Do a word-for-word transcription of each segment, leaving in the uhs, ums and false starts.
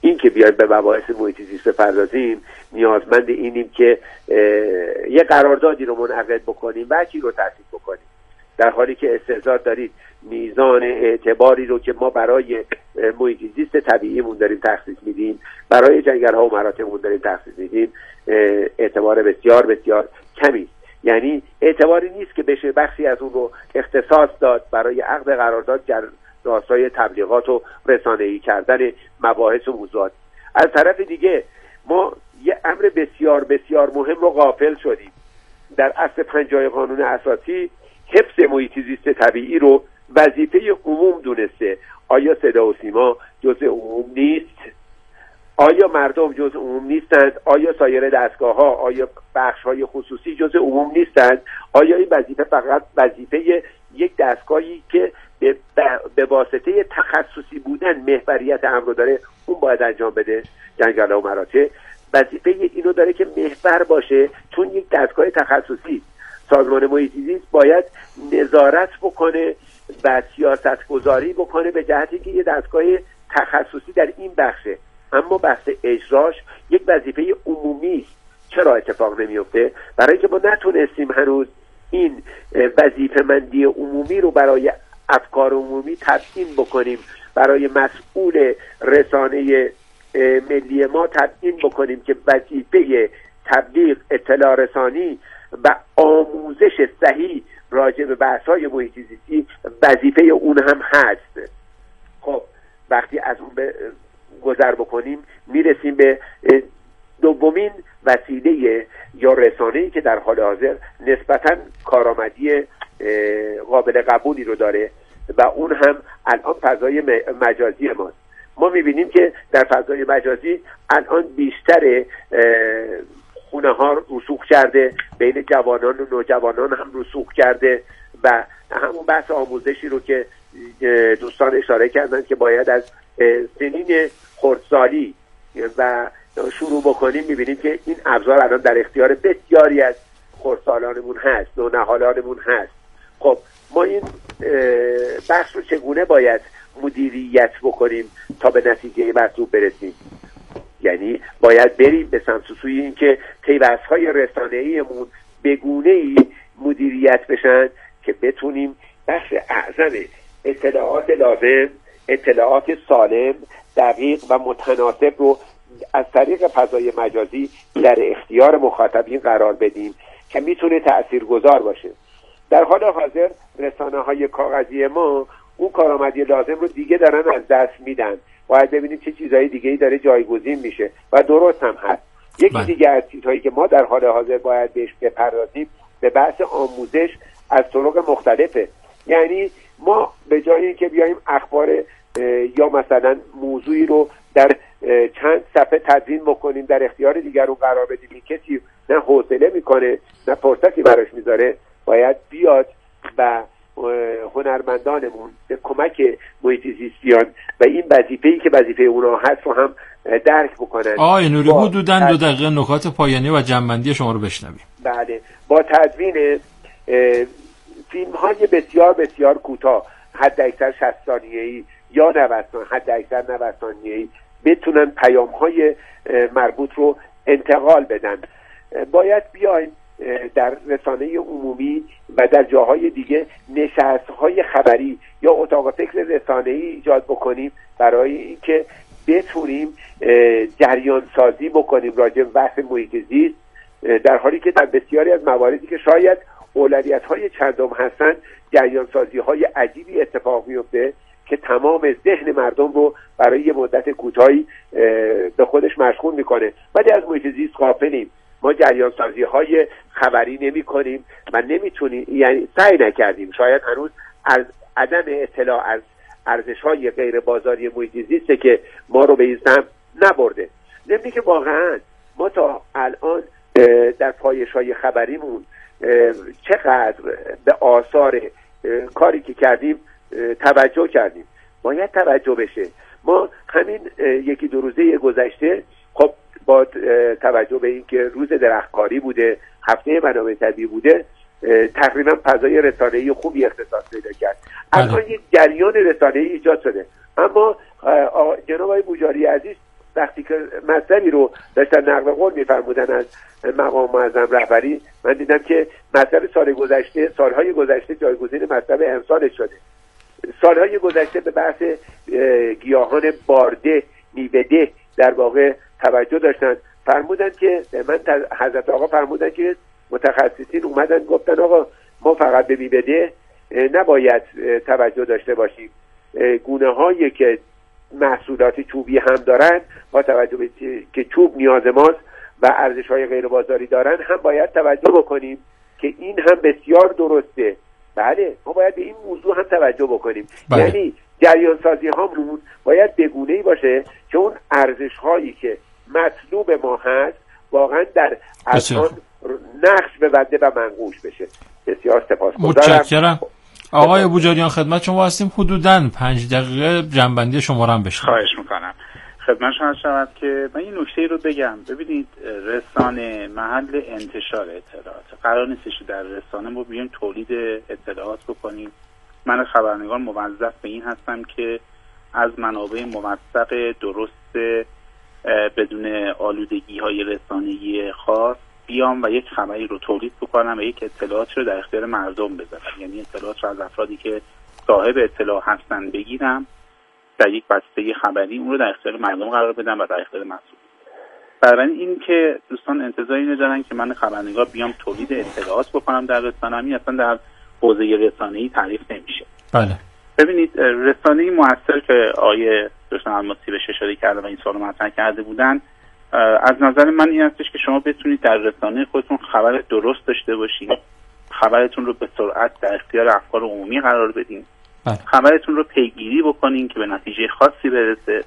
این که بیایم به مباحث محیط زیست بپردازیم نیازمند اینیم که یه قراردادی رو منعقد بکنیم و چی رو تصویب بکنیم، در حالی که استحضار دارید میزان اعتباری رو که ما برای محیط زیست طبیعیمون داریم تخصیص میدیم، برای جنگل‌ها و مراتعمون داریم تخصیص میدیم، اعتبار بسیار بسیار کمی. یعنی اعتباری نیست که بشه بخشی از اون رو اختصاص داد برای عقد قرارداد در راستای تبلیغات و رسانه‌ای کردن مباحث و موضوعات. از طرف دیگه ما یه امر بسیار بسیار مهم رو غافل شدیم. در اصل پنجاه قانون اساسی حفظ محیط زیست طبیعی رو وظیفه عموم دونسته. آیا صدا و سیما جزء عموم نیست؟ آیا مردم جزء عموم نیستند؟ آیا سایر دستگاه‌ها، آیا بخش‌های خصوصی جزء عموم نیستند؟ آیا این وظیفه فقط وظیفه یک دستگاهی که به, به واسطه تخصصی بودن محوریت امر داره اون باید انجام بده؟ جنگل‌ها و مراتع وظیفه اینو داره که محور باشه، چون یک دستگاه تخصصی. سازمان محیط زیست باید نظارت بکنه و سیاست گذاری بکنه به جهتی که یه دستگاه تخصصی در این بخشه، اما بحث اجراش یک وظیفه عمومی است. چرا اتفاق نمیفته؟ برای اینکه ما نتونستیم هنوز این وظیفه مندی عمومی رو برای افکار عمومی تبیین بکنیم، برای مسئول رسانه ملی ما تبیین بکنیم که وظیفه تبلیغ، اطلاع رسانی و آموزش صحیح راجع به بحث‌های محیط زیستی وظیفه اون هم هست. خب وقتی از اون به گذر بکنیم میرسیم به دومین وسیله یا رسانه‌ای که در حال حاضر نسبتاً کارآمدی قابل قبولی رو داره و اون هم الان فضای مجازی ماست. ما میبینیم که در فضای مجازی الان بیشتر خونه ها رسوخ کرده، بین جوانان و نوجوانان هم رسوخ کرده و همون بحث آموزشی رو که دوستان اشاره کردن که باید از سنین خردسالی و شروع بکنیم، میبینیم که این ابزار الان در اختیار بسیاری از خردسالانمون هست، نونهالانمون هست. خب ما این بحث رو چگونه باید مدیریت بکنیم تا به نتیجه مطلوب برسیم؟ یعنی باید بریم به سمت سوی این که پیوست‌های رسانه‌ایمون به گونه‌ای مدیریت بشن که بتونیم بخش اعظم اطلاعات لازم، اطلاعات سالم، دقیق و متناسب رو از طریق فضای مجازی در اختیار مخاطبین قرار بدیم که میتونه تأثیرگذار باشه. در حال حاضر رسانه‌های کاغذی ما اون کارآمدی لازم رو دیگه دارن از دست میدن. باید ببینیم چه چیزهای دیگه‌ای داره جایگزین میشه و درست هم هست. یکی بله. دیگه از چیزهایی که ما در حال حاضر باید بهش بپردازیم به بحث آموزش از طرق مختلفه. یعنی ما به جای اینکه بیایم اخبار یا مثلا موضوعی رو در چند صفحه تدوین بکنیم در اختیار دیگرون قرار بدیم، این کسی نه حوصله میکنه نه فرصتی براش میذاره، باید بیاد و هنرمندانمون به کمک محیط زیستیان و این وظیفه‌ای که وظیفه اونا هست رو هم درک بکنن. آقای نوری حدوداً دو دقیقه نکات پایانی و جنبندی شما رو بشنویم. بله، با تدوین فیلم‌های بسیار بسیار کوتاه، حد اکثر شصت ثانیه‌ای یا نود ثانیه‌ای، حد اکثر نود ثانیه‌ای، بتونن پیام‌های مربوط رو انتقال بدن. باید بیایم در رسانه عمومی و در جاهای دیگه نشست‌های خبری یا اتاق فکر رسانه‌ای ایجاد بکنیم برای اینکه بتونیم جریان سازی بکنیم راجع به بحث محیط زیست، در حالی که در بسیاری از مواردی که شاید اولویت‌های چندم هستن جریان سازی‌های عجیبی اتفاق میفته که تمام ذهن مردم رو برای یه مدت کوتاهی به خودش مشغول میکنه. ولی از محیط زیست غافلیم. ما جریان سازی های خبری نمی کنیم و نمیتونیم، یعنی سعی نکردیم، شاید هنوز از عدم اطلاع از ارزش های غیر بازاری محیط زیسته که ما رو به این سمت نبرده. نمیدونی که واقعا ما تا الان در پایش های خبریمون چقدر به آثار کاری که کردیم توجه کردیم. باید توجه بشه. ما همین یکی دو روزه گذشته خب با توجه به اینکه روز درختکاری بوده، هفته منابع طبیعی بوده، تقریبا فضای رسانه‌ای خوبی اختصاص پیدا کرد. الان یک جریان رسانه‌ای ایجاد شده، اما جناب آقای بوجاری عزیز در مطلبی رو داشتن نقل قول می‌فرمودن از مقام معظم رهبری، من دیدم که مطلب سال گذشته سالهای گذشته جایگزین مطلب امسال شده. سالهای گذشته به بحث گیاهان بارده میوه‌ده در واقع توجه داشتن، فرمودن که من حضرت آقا فرمودن که متخصصین اومدن گفتن آقا ما فقط به میوه‌ده نباید توجه داشته باشیم، گونه هایی که محصولات چوبی هم دارن با توجه به که چوب نیاز ماست و ارزش های غیر بازاری دارن هم باید توجه بکنیم که این هم بسیار درسته. بله ما باید به این موضوع هم توجه بکنیم. بله. یعنی جریان سازی هامون باید به گونه‌ای باشه که اون ارزش هایی که مطلوب ما هست واقعا در اذهان نقش ببنده و منقوش بشه. بسیار سپاسگزارم. متشکرم. آقای بوجاریان خدمت شما هستیم. حدوداً پنج دقیقه جنبندی شما رو هم بشنویم. خواهش میکنم. خدمت شما شود که من این نکته رو بگم. ببینید رسانه محل انتشار اطلاعات، قرار نیستش در رسانه ما بیایم تولید اطلاعات بکنیم. من خبرنگار موظف به این هستم که از منابع موثق درست بدون آلودگی های رسانه‌ای خاص بیام و یک خبری رو تولید بکنم و یک اطلاعات رو در اختیار مردم بذارم، یعنی اطلاعات رو از افرادی که صاحب اطلاع هستن بگیرم در یک بسته خبری، اون رو در اختیار مردم قرار بدم و در اختیار مسئول. برای این که دوستان انتظاری ندارن که من خبرنگار بیام تولید اطلاعات بکنم در رسانه، همین اصلا در حوزه رسانه‌ای تعریف نمیشه. بله. ببینید رسانه‌ای موثر که آیه دوستان الماسی بهش اشاره کردن و این سوالو مطرح کرده بودن، از نظر من این هستش که شما بتونید در رسانه خودتون خبر درست داشته باشید، خبرتون رو به سرعت در اختیار افکار عمومی قرار بدین، بله. خبرتون رو پیگیری بکنین که به نتیجه خاصی برسه،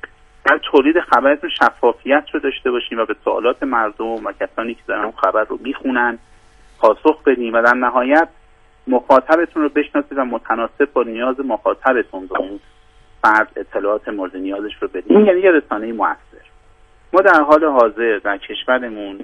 در تولید خبرتون شفافیت رو داشته باشین و به سوالات مردم و کسانی که دارن اون خبر رو میخونن پاسخ بدین و در نهایت مخاطبتون رو بشناسید و متناسب با نیاز مخاطبتون به اون فرد اطلاعات مورد نیازش رو بدین. این یعنی یه رسانه موثر. ما در حال حاضر در کشورمون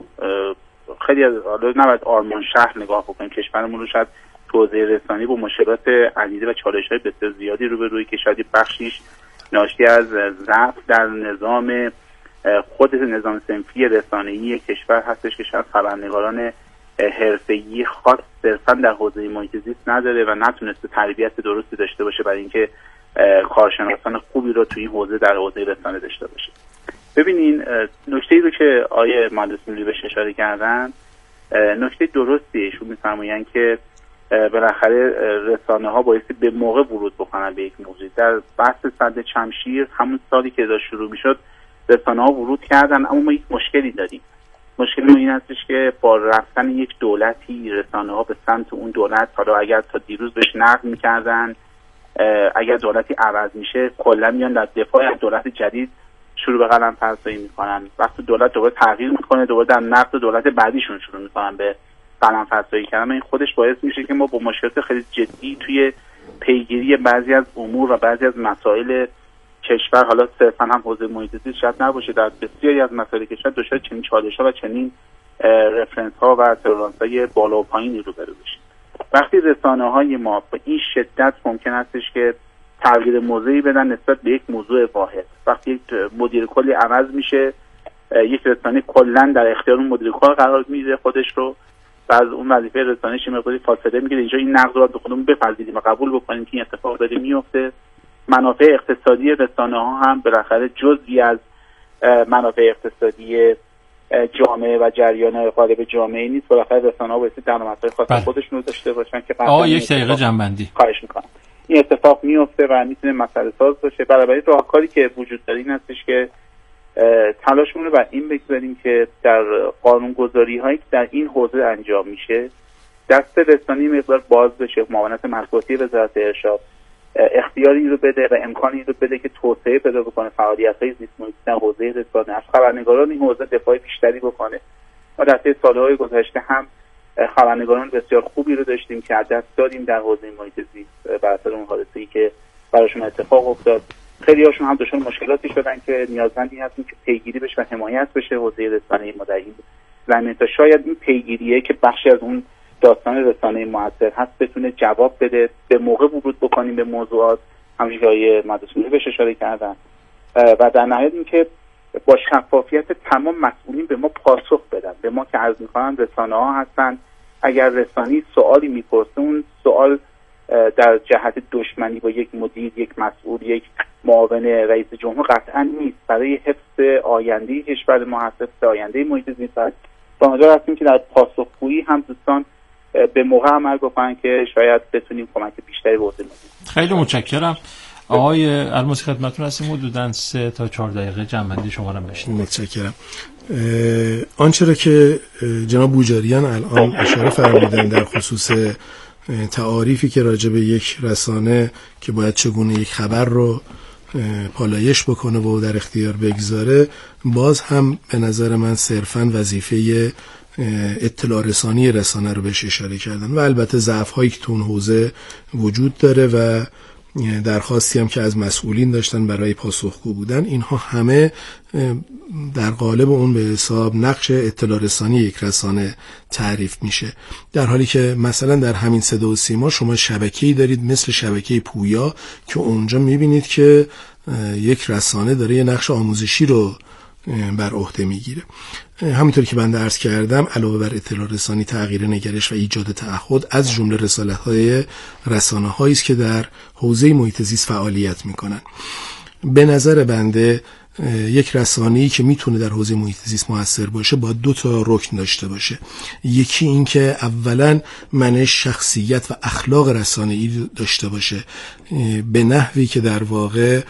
خیلی از حالا نباید آرمان شهر نگاه بکنیم، کشورمون رو شاید توزیع رسانی با مشکلات عدیده و چالش‌های بسیار زیادی روبروی که شاید بخشیش ناشی از ضعف در نظام خود نظام صنفی رسانه‌ای کشور هستش که شاید خبرنگاران حرفه‌ای خاص صرفاً در حوزه محیط زیست نداره و نتونسته تربیت درستی داشته باشه برای اینکه کارشناسان خوبی رو توی این حوزه در حوزه رسانه داشته باشه. ببینین نکته‌ای رو که آیه مهندس نوری بهش اشاره کردن نکته درستیه. ایشون می‌فرمایند که بالاخره رسانه ها بایستی به موقع ورود بکنن به یک موضوع. در بحث سد شمشیر همون سالی که داشت شروع میشد رسانه ها ورود کردن، اما ما یک مشکلی داریم. مشکل ما این هستش که با رفتن یک دولتی رسانه ها به سمت اون دولت، حالا اگر تا دیروز بهش نقد میکردن، اگر دولتی عوض میشه کلا میان در دفاع از دولت جدید شروع به قلم فرسایی میکنن. وقتی دولت دوباره تغییر میکنه دوباره در نقد دولت بعدیشون شروع میکنن به قلم فرسایی کردن. این خودش باعث میشه که ما با مشکلات خیلی جدی توی پیگیری بعضی از امور و بعضی از مسائل کشور، حالا صرفا هم حوزه محیط زیست شاید نباشه، در بسیاری از مسائل کشور دچار چنین چالش‌ها و چنین رفرنس‌ها و تولرانس‌های بالا و پایینی رو برو بشیم. وقتی رسانه‌های ما به این شدت ممکن هستش که تغییر موضعی بدن نسبت به یک موضوع واحد، وقتی یک مدیر کلی عوض میشه یک رسانه کلا در اختیار اون مدیر کل قرار میده خودش رو و از اون وظیفه رسانه‌اش مقداری فاصله میگیره، اینجا این نقد رو به خودمون بپذیریم و قبول بکنیم که این اتفاق داره میفته. منافع اقتصادی رسانه‌ها هم بالاخره جزئی از منافع اقتصادی جامعه و جریان غالب جامعه نیست. بالاخره رسانه‌ها باید درآمدهای خاص خودشون رو داشته باشن که آقا یک دقیقه جنبندی خواهش می‌کنم. این اتفاق میفته و میتونه مسئله ساز باشه. برای راهکاری که وجود داره این هستش که تلاشمون رو بر این بگذاریم که در قانونگذاری هایی که در این حوزه انجام میشه دست رسانی مقدار باز بشه، معاونت مطبوعاتی وزارت ارشاد اختیاری رو بده و امکانی رو بده که توسعه پیدا بکنه فعالیت‌های زیست محیطی در حوزه رسانه، از خبرنگاران این حوزه دفاع بیشتری بکنه. ما در طی سال‌های گذشته هم خبرنگاران بسیار خوبی رو داشتیم که از دست دادیم در حوزه محیط زیست بر اثر اون حادثه‌ای که براشون اتفاق افتاد. خیلی هاشون هم دچار مشکلاتی شدن که نیازمندی هستیم که پیگیری بشه و حمایت بشه حوزه رسانه ما در این زمینه تا شاید این پیگیریه که بخشی از اون داستان رسانه موثر هست بتونه جواب بده، به موقع ورود بکنیم به موضوعات همونجوری که مهندس نوری بهش اشاره کردن و در نهایت اینکه با شفافیت تمام مسئولین به ما پاسخ بدن. به ما که عرض میکنن رسانه ها هستن، اگر رسانه‌ای سوالی میپرسه اون سوال در جهت دشمنی با یک مدیر، یک مسئول، یک معاون رئیس جمهور قطعا نیست. برای حفظ آینده کشور ما هست، حفظ آینده محیط زیست هست. امیدوار هستیم که در پاسخگویی هم دوستان به موقع عمل بکنن که شاید بتونیم کمک بیشتری به عهده بگیریم. خیلی متشکرم. آقای الماسی خدمتتون هستیم. حدوداً سه تا چهار دقیقه جمع‌بندی شما رو بشنویم. متشکرم. آنچه را که جناب بوجاریان الان اشاره فرمودن در خصوص تعاریفی که راجع به یک رسانه که باید چگونه یک خبر رو پالایش بکنه و در اختیار بگذاره، باز هم به نظر من صرفاً وظیفه اطلاع رسانی رسانه رو بهش اشاره کردن و البته ضعف هایی که تو اون حوزه وجود داره و درخواستی هم که از مسئولین داشتن برای پاسخگو بودن، اینها همه در قالب اون به حساب نقش اطلاع رسانی یک رسانه تعریف میشه. در حالی که مثلا در همین صدا و سیما شما شبکه‌ای دارید مثل شبکه پویا که اونجا میبینید که یک رسانه داره یه نقش آموزشی رو بر عهده میگیره. همینطور که بنده عرض کردم، علاوه بر اطلاع رسانی، تغییر نگرش و ایجاد تعهد از جمله رسالت‌های رسانه‌هایی است که در حوزه محیط زیست فعالیت میکنن. به نظر بنده یک رسانه‌ای که میتونه در حوزه محیط زیست موثر باشه باید دو تا رکن داشته باشه. یکی این که اولا منش شخصیت و اخلاق رسانه‌ای داشته باشه به نحوی که در واقع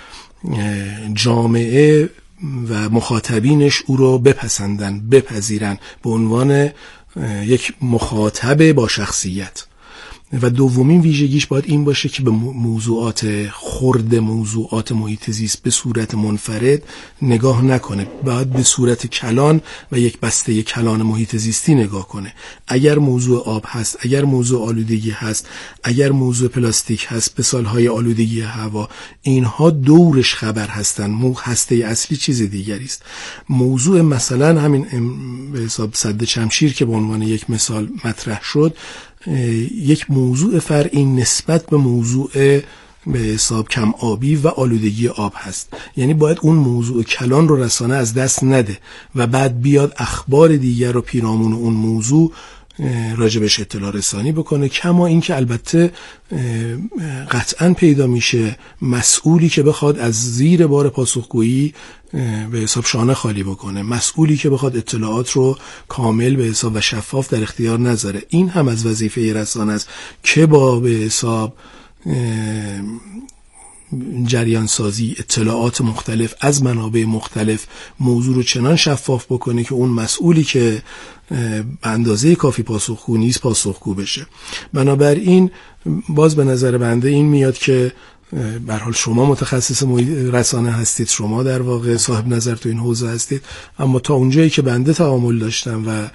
جامعه و مخاطبینش او رو بپسندن، بپذیرن به عنوان یک مخاطب با شخصیت. و دومین ویژگیش باید این باشه که به موضوعات خرد موضوعات محیط زیست به صورت منفرد نگاه نکنه، باید به صورت کلان و یک بسته کلان محیط زیستی نگاه کنه. اگر موضوع آب هست، اگر موضوع آلودگی هست، اگر موضوع پلاستیک هست، مثالهای آلودگی هوا، اینها دورش خبر هستن. مو هسته اصلی چیز دیگری است. موضوع مثلا همین به حساب سد شمشیر که به عنوان یک مثال مطرح شد، یک موضوع فرعی نسبت به موضوع به حساب کم آبی و آلودگی آب هست. یعنی باید اون موضوع کلان رو رسانه از دست نده و بعد بیاد اخبار دیگر رو پیرامون اون موضوع راجبش اطلاع رسانی بکنه. کما این که البته قطعا پیدا میشه مسئولی که بخواد از زیر بار پاسخگویی به حساب شانه خالی بکنه، مسئولی که بخواد اطلاعات رو کامل به حساب و شفاف در اختیار نذاره. این هم از وظیفه رسانه است که با به حساب جریان سازی اطلاعات مختلف از منابع مختلف موضوع رو چنان شفاف بکنه که اون مسئولی که به اندازه کافی پاسخگو نیست پاسخگو بشه. بنابراین باز به نظر بنده این میاد که به هر حال شما متخصص رسانه هستید، شما در واقع صاحب نظر تو این حوزه هستید، اما تا اونجایی که بنده تعامل داشتم و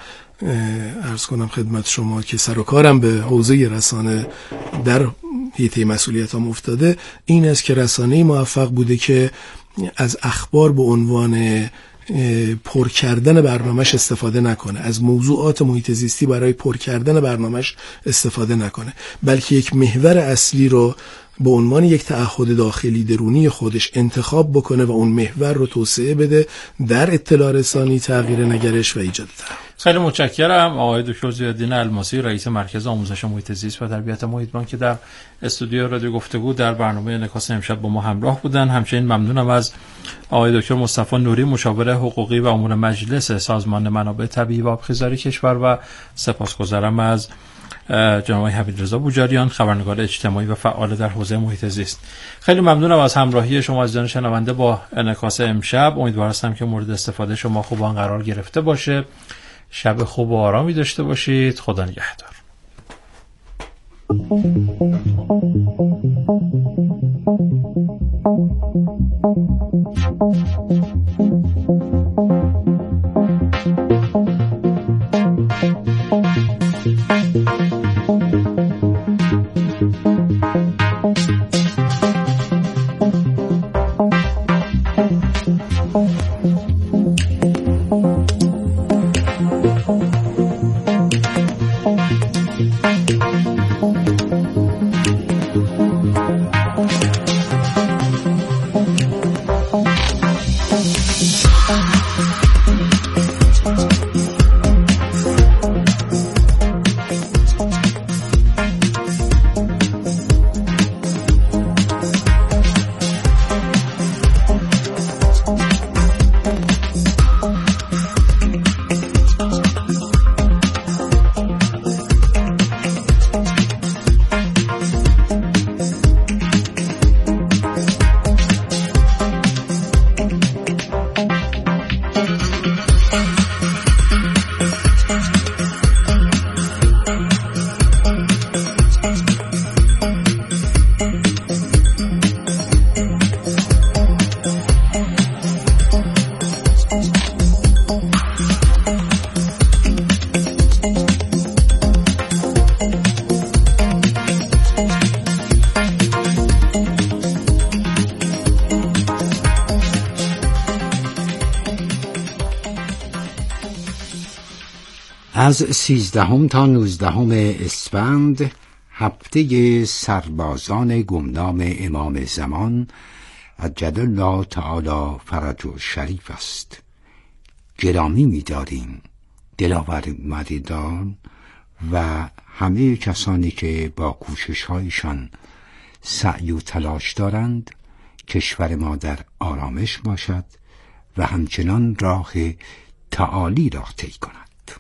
عرض کنم خدمت شما که سر و کارم به حوزه رسانه در حیطه مسئولیتام افتاده، این است که رسانه‌ای موفق بوده که از اخبار به عنوان پر کردن برنامه‌اش استفاده نکنه، از موضوعات محیط زیستی برای پر کردن برنامه‌اش استفاده نکنه، بلکه یک محور اصلی رو به عنوان یک تعهد داخلی درونی خودش انتخاب بکنه و اون محور رو توسعه بده در اطلاع رسانی، تغییر نگرش و ایجاد تعهد. خیلی متشکرم آقای دکتر ضیاءالدین الماسی، رئیس مرکز آموزش محیط زیست و تربیت محیط بان که در استودیو رادیو گفتگو در برنامه انعکاس امشب با ما همراه بودن. همچنین ممنونم از آقای دکتر مصطفی نوری، مشاور حقوقی و امور مجلس سازمان منابع طبیعی و آبخیزاری کشور، و سپاسگزارم از جناب حمیدرضا بوجاریان، خبرنگار اجتماعی و فعال در حوزه محیط زیست. خیلی ممنونم از همراهی شما عزیزان شنونده با انعکاس امشب. امیدوار هستم که مورد استفاده شما خوبان قرار گرفته باشه. شب خوب و آرامی داشته باشید. خدا نگهدار. We'll be right back. از سیزدهم تا نوزدهم اسفند هفته سربازان گمنام امام زمان عجل الله تعالی فرجه شریف است. گرامی می‌داریم دلاور مردان و همه کسانی که با کوشش‌هایشان سعی و تلاش دارند کشور ما در آرامش باشد و همچنان راه تعالی را طی کند.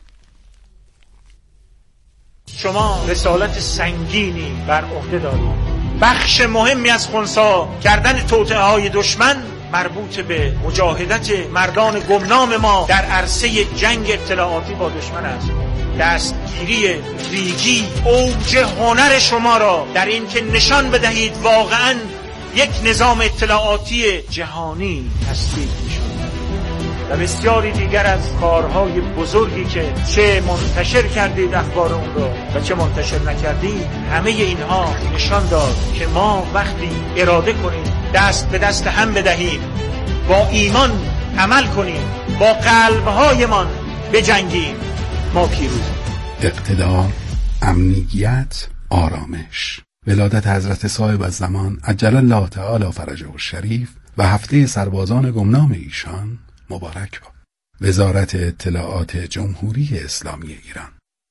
شما رسالت سنگینی بر عهده دارید. بخش مهمی از خنثی کردن توطئه‌های دشمن مربوط به مجاهدت مردان گمنام ما در عرصه جنگ اطلاعاتی با دشمن است. دستگیری ریگی اوج هنر شما را در این که نشان بدهید واقعاً یک نظام اطلاعاتی جهانی تثبیت می‌شود و بسیاری دیگر از کارهای بزرگی که چه منتشر کردید اخبار اون رو و چه منتشر نکردید، همه اینها نشان داد که ما وقتی اراده کنیم دست به دست هم بدهیم، با ایمان عمل کنیم، با قلبهایمان بجنگیم، ما پیروزیم. اقتدار، امنیت، آرامش. ولادت حضرت صاحب الزمان عجل الله تعالی فرجه الشریف و هفته سربازان گمنام ایشان مبارک باد. وزارت اطلاعات جمهوری اسلامی ایران.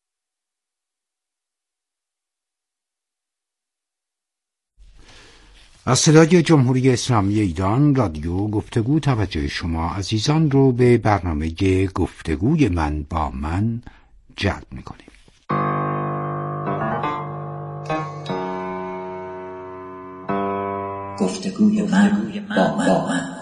از صدای جمهوری اسلامی ایران رادیو گفتگو توجه شما عزیزان رو به برنامه گفتگوی من با من جلب می‌کنیم. گفتگوی من با من, با من.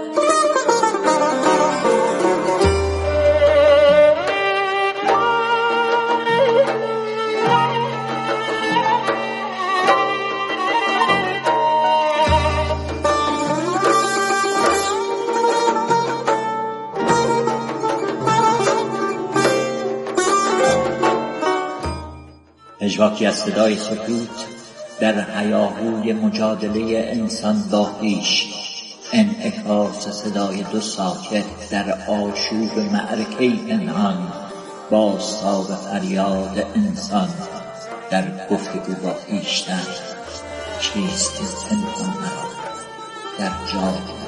پژواکی از صدای سکوت در هیاهوی مجادله انسان با خویش، انعکاس صدای دو ساکت در آشوب معرکه پنهان، بازتاب فریاد انسان در گفتگو با خویشتن. چیست این پنهان مرا در جای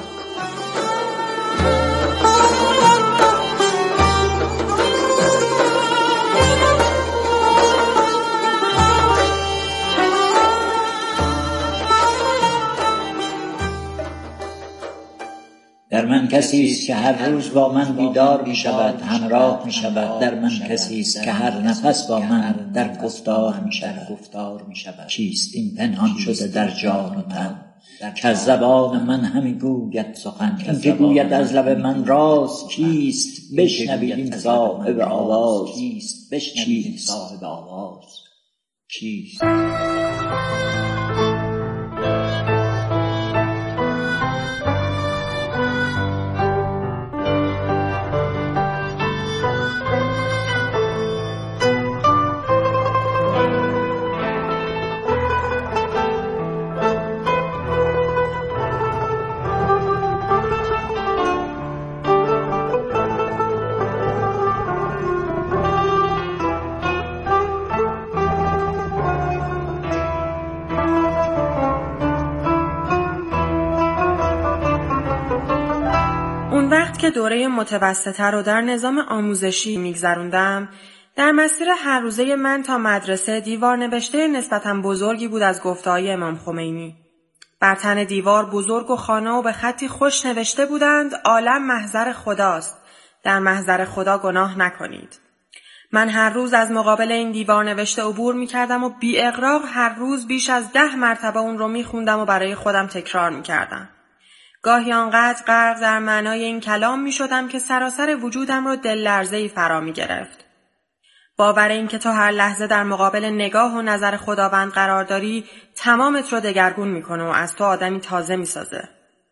در من کسی است که هر روز با من بیدار می شود، همراه می شود. در من کسی است که هر نفس با من در گفتار می شود. چیست این پنهان شده در جان و تن که از زبان من همی گوید سخن، که گوید از لب من راز. کیست بشنوید این صاحب آواز؟ چیست صاحب آواز؟ چیست؟ که دوره متوسطه رو در نظام آموزشی میگذروندم، در مسیر هر روزه من تا مدرسه دیوار نوشته نسبتاً بزرگی بود از گفته‌های امام خمینی. بر تن دیوار بزرگ و خانه و به خطی خوش نوشته بودند عالم محضر خداست، در محضر خدا گناه نکنید. من هر روز از مقابل این دیوار نوشته عبور می کردم و بی اغراق هر روز بیش از ده مرتبه اون رو می خوندم و برای خودم تکرار می کردم. گاهی آنقدر غرق در معنای این کلام می شدم که سراسر وجودم رو دل لرزه‌ای فرا می گرفت. باور این که تو هر لحظه در مقابل نگاه و نظر خداوند قرار داری تمامت رو دگرگون می کنه و از تو آدمی تازه می سازه.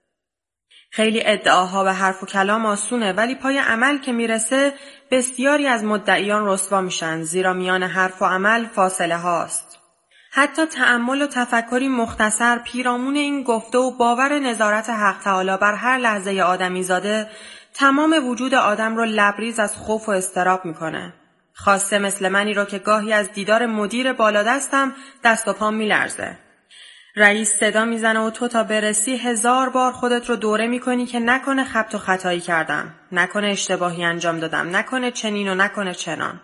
خیلی ادعاها به حرف و کلام آسونه، ولی پای عمل که میرسه بسیاری از مدعیان رسوا میشن، زیرا میان حرف و عمل فاصله هاست. حتی تأمل و تفکری مختصر پیرامون این گفته و باور نظارت حق تعالی بر هر لحظه آدمی زاده تمام وجود آدم رو لبریز از خوف و اضطراب میکنه. خاصه مثل منی رو که گاهی از دیدار مدیر بالادستم دست و پام میلرزه. رئیس صدا میزنه و تو تا برسی هزار بار خودت رو دوره میکنی که نکنه خبط و خطایی کردم، نکنه اشتباهی انجام دادم، نکنه چنین و نکنه چنان.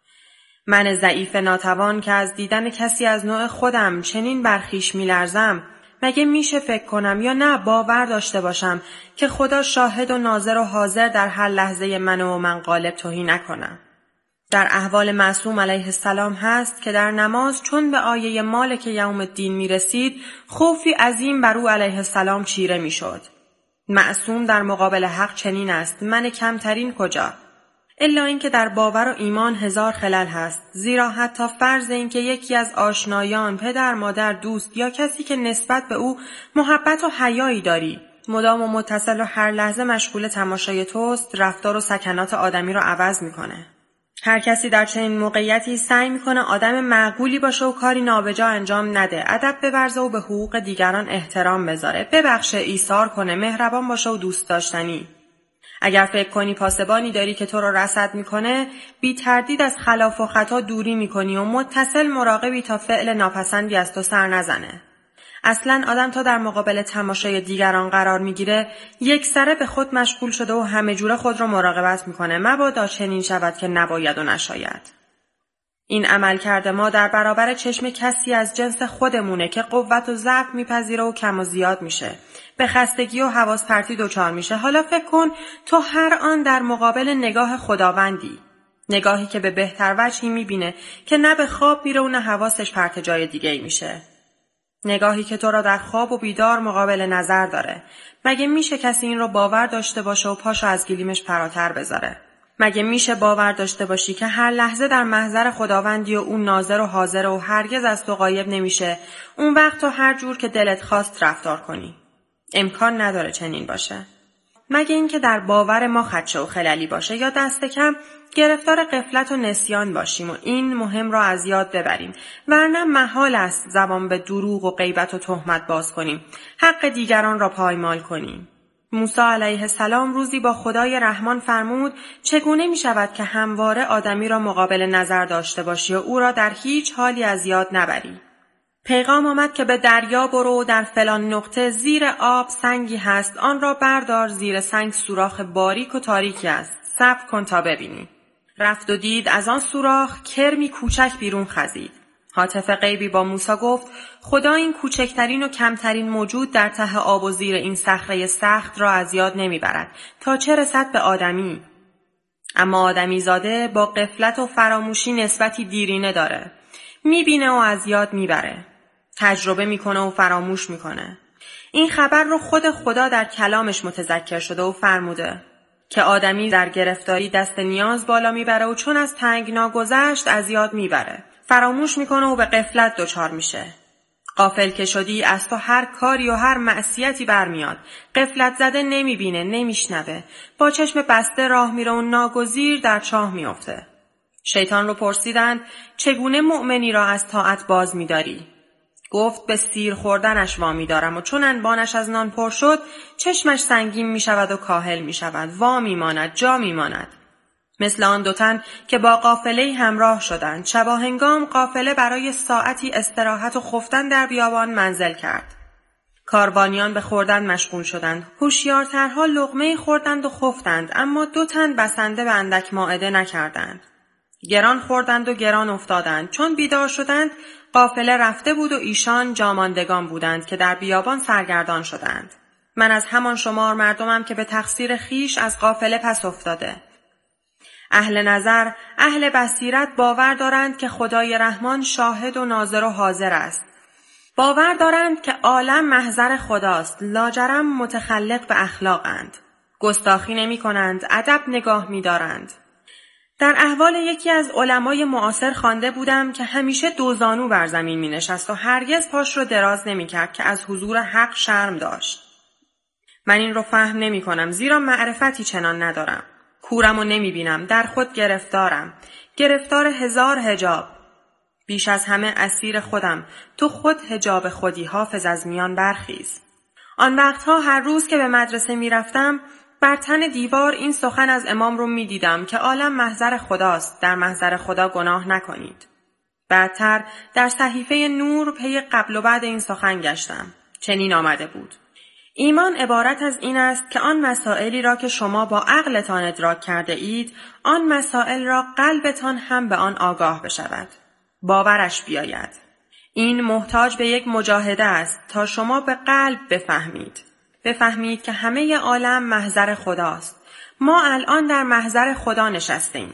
من ضعیف ناتوان که از دیدن کسی از نوع خودم چنین برخیش میلرزم، مگه میشه فکر کنم یا نه باور داشته باشم که خدا شاهد و ناظر و حاضر در هر لحظه منو و من غالب توهی نکنم. در احوال معصوم علیه السلام هست که در نماز چون به آیه مالک یوم الدین می رسید خوفی عظیم بر او علیه السلام چیره می شد. معصوم در مقابل حق چنین است، من کمترین کجا؟ الا اینکه در باور و ایمان هزار خلل هست، زیرا حتی فرض اینکه یکی از آشنایان، پدر، مادر، دوست یا کسی که نسبت به او محبت و حیایی داری مدام و متصل و هر لحظه مشغول تماشای توست، رفتار و سکنات آدمی رو عوض میکنه. هر کسی در چنین موقعیتی سعی میکنه آدم معقولی باشه و کاری نابجا انجام نده، ادب بورزه و به حقوق دیگران احترام بذاره، ببخشه، ایثار کنه، مهربان باشه و دوست داشتنی. اگر فکر کنی پاسبانی داری که تو رو رصد میکنه، بی تردید از خلاف و خطا دوری میکنی و متصل مراقبی تا فعل ناپسندی از تو سر نزنه. اصلا آدم تا در مقابل تماشای دیگران قرار میگیره یک سره به خود مشغول شده و همه جوره خود رو مراقبت میکنه، مبادا چنین شود که نباید و نشاید. این عمل کرده ما در برابر چشم کسی از جنس خودمونه که قوت و ضعف میپذیره و کم و زیاد میشه، به خستگی و حواس پرتی دچار میشه. حالا فکر کن تو هر آن در مقابل نگاه خداوندی، نگاهی که به بهتر وجهی میبینه که نه به خواب میره و نه حواسش پرت جای دیگه میشه، نگاهی که تو را در خواب و بیدار مقابل نظر داره. مگه میشه کسی این رو باور داشته باشه و پاشو از گلیمش فراتر بذاره؟ مگه میشه باور داشته باشی که هر لحظه در محضر خداوندی و اون ناظر و حاضر و هرگز از تو غایب نمیشه، اون وقت تو هر جور که دلت خواست رفتار کنی؟ امکان نداره چنین باشه. مگه اینکه در باور ما خدشه و خللی باشه یا دست کم گرفتار غفلت و نسیان باشیم و این مهم را از یاد ببریم، ورنه محال است زبان به دروغ و غیبت و تهمت باز کنیم، حق دیگران را پایمال کنیم. موسی علیه السلام روزی با خدای رحمان فرمود چگونه می شود که همواره آدمی را مقابل نظر داشته باشی و او را در هیچ حالی از یاد نبری. پیغام آمد که به دریا برو و در فلان نقطه زیر آب سنگی هست، آن را بردار، زیر سنگ سوراخ باریک و تاریکی است، صبر کن تا ببینی. رفت و دید از آن سوراخ کرمی کوچک بیرون خزید. هاتف غیبی با موسی گفت خدا این کوچکترین و کمترین موجود در ته آب و زیر این صخره سخت را از یاد نمیبرد تا چه رسد به آدمی. اما آدمی زاده با غفلت و فراموشی نسبتی دیرینه داره، میبینه و از یاد میبره، تجربه میکنه و فراموش میکنه. این خبر رو خود خدا در کلامش متذکر شده و فرموده که آدمی در گرفتاری دست نیاز بالا میبره و چون از تنگنا گذشت از یاد میبره، فراموش میکنه و به غفلت دچار میشه. غافل که شدی از تو هر کاری و هر معصیتی برمیاد، غفلت زده نمیبینه، نمیشنوه، با چشم بسته راه میره و ناگزیر در چاه میفته. شیطان رو پرسیدند چگونه مؤمنی را از طاعت باز میداری؟ گفت به سیر خوردنش وامی دارم و چون انبانش از نان پر شد چشمش سنگین می شود و کاهل می شود، وا می ماند، جا می ماند. مثل آن دو تن که با قافله همراه شدند، شباهنگام قافله برای ساعتی استراحت و خفتن در بیابان منزل کرد. کاروانیان به خوردن مشغول شدند. هوشیارترها لقمه خوردند و خفتند، اما دو تن بسنده به اندک مائده نکردند. گران خوردند و گران افتادند. چون بیدار شدند قافله رفته بود و ایشان جاماندگان بودند که در بیابان سرگردان شدند. من از همان شمار مردمم که به تقصیر خیش از قافله پس افتاده. اهل نظر، اهل بصیرت باور دارند که خدای رحمان شاهد و ناظر و حاضر است. باور دارند که عالم محضر خداست، لاجرم متخلق به اخلاقند. گستاخی نمی کنند، ادب نگاه می دارند. در احوال یکی از علمای معاصر خوانده بودم که همیشه دوزانو بر زمین می نشست و هرگز پاش رو دراز نمی کرد که از حضور حق شرم داشت. من این رو فهم نمی کنم، زیرا معرفتی چنان ندارم. کورم و نمی بینم، در خود گرفتارم، گرفتار هزار حجاب. بیش از همه اسیر خودم، تو خود حجاب خودی، حافظ از میان برخیز. آن وقتها هر روز که به مدرسه می رفتم، بر تن دیوار این سخن از امام رو می دیدم که عالم محضر خداست، در محضر خدا گناه نکنید. بعدتر در صحیفه نور پی قبل و بعد این سخن گشتم. چنین آمده بود: ایمان عبارت از این است که آن مسائلی را که شما با عقلتان ادراک کرده اید، آن مسائل را قلبتان هم به آن آگاه بشود، باورش بیاید. این محتاج به یک مجاهده است تا شما به قلب بفهمید. بفهمید که همه عالم محضر خداست. ما الان در محضر خدا نشستیم.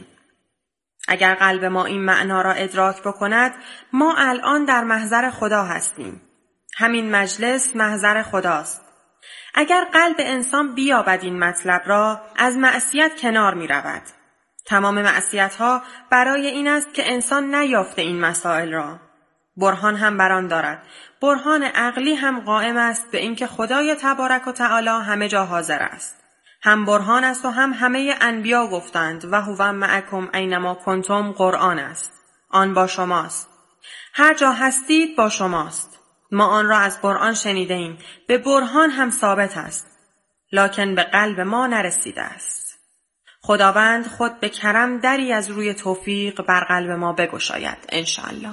اگر قلب ما این معنا را ادراک بکند، ما الان در محضر خدا هستیم. همین مجلس محضر خداست. اگر قلب انسان بیابد این مطلب را، از معصیت کنار می رود. تمام معصیت ها برای این است که انسان نیافته این مسائل را. برهان هم بران دارد. برهان عقلی هم قائم است به اینکه خدای تبارک و تعالی همه جا حاضر است. هم برهان است و هم همه انبیا گفتند و هو معکم اینما کنتم قرآن است. آن با شماست. هر جا هستید با شماست. ما آن را از قرآن شنیده ایم. به برهان هم ثابت است. لکن به قلب ما نرسیده است. خداوند خود به کرم دری از روی توفیق بر قلب ما بگشاید انشاءالله.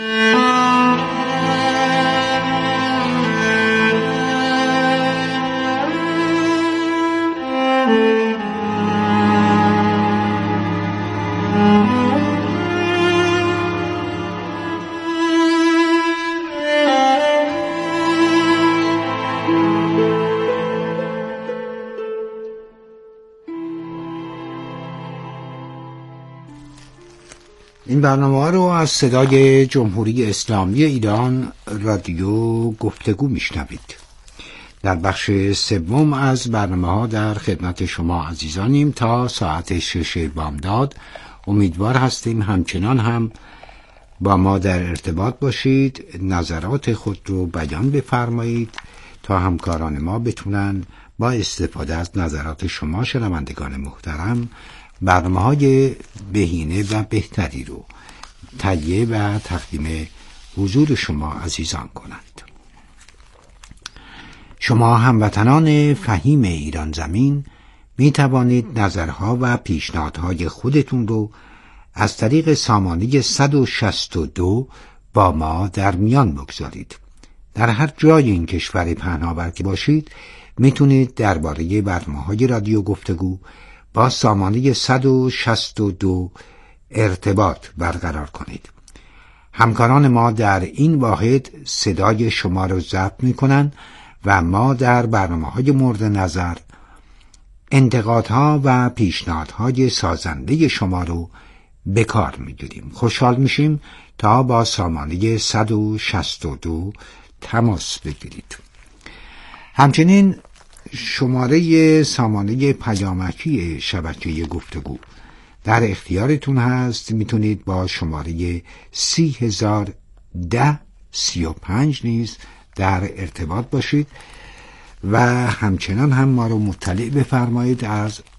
این برنامه رو از صدای جمهوری اسلامی ایران رادیو گفتگو میشنوید. در بخش سوم از برنامه ها در خدمت شما عزیزانیم تا ساعت شش بامداد. امیدوار هستیم همچنان هم با ما در ارتباط باشید، نظرات خود رو بیان بفرمایید تا همکاران ما بتونن با استفاده از نظرات شما شنوندگان محترم برنامه‌های بهینه و بهتری رو تهیه و تقدیم حضور شما عزیزان کنند. شما هموطنان فهیم ایران زمین می توانید نظرها و پیشنهادهای خودتون رو از طریق سامانه صد و شصت و دو با ما در میان بگذارید. در هر جای این کشور پهناور که باشید میتونید درباره برنامه‌های رادیو گفتگو با سامانه صد و شصت و دو ارتباط برقرار کنید. همکاران ما در این واحد صدای شما را ضبط می‌کنند و ما در برنامه‌های مورد نظر انتقادها و پیشنهادهای سازنده شما رو به کار می‌گیریم. خوشحال میشیم تا با سامانه صد و شصت و دو تماس بگیرید. همچنین شماره سامانه پیامکی شبکه گفتگو در اختیارتون هست. میتونید با شماره سی هزار ده سی و پنج نیز در ارتباط باشید و همچنان هم ما رو مطلع بفرمایید از